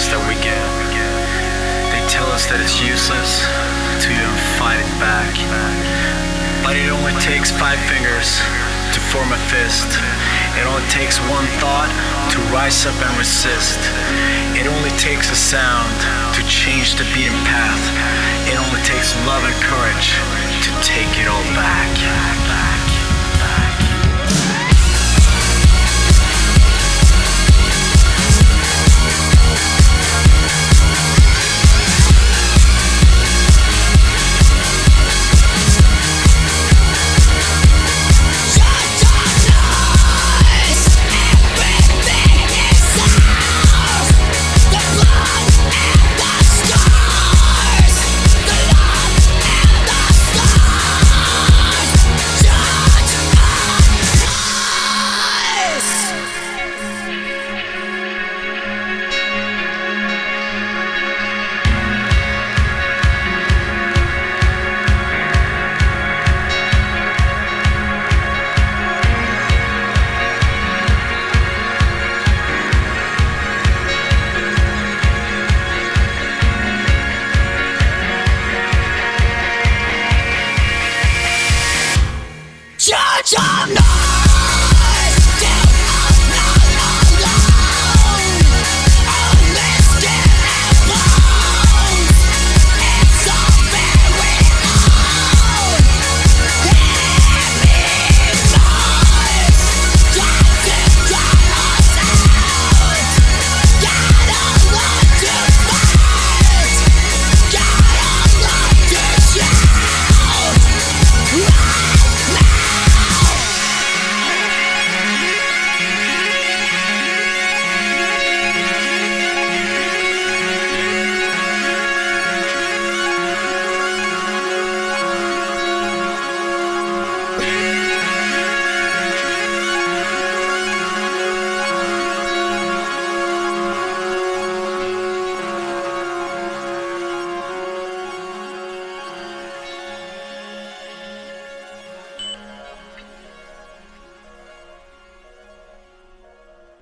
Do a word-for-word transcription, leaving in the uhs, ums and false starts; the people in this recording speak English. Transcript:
that we get. They tell us that it's useless to even fight it back. But it only takes five fingers to form a fist. It only takes one thought to rise up and resist. It only takes a sound to change the beaten path. It only takes love and courage to take it all back.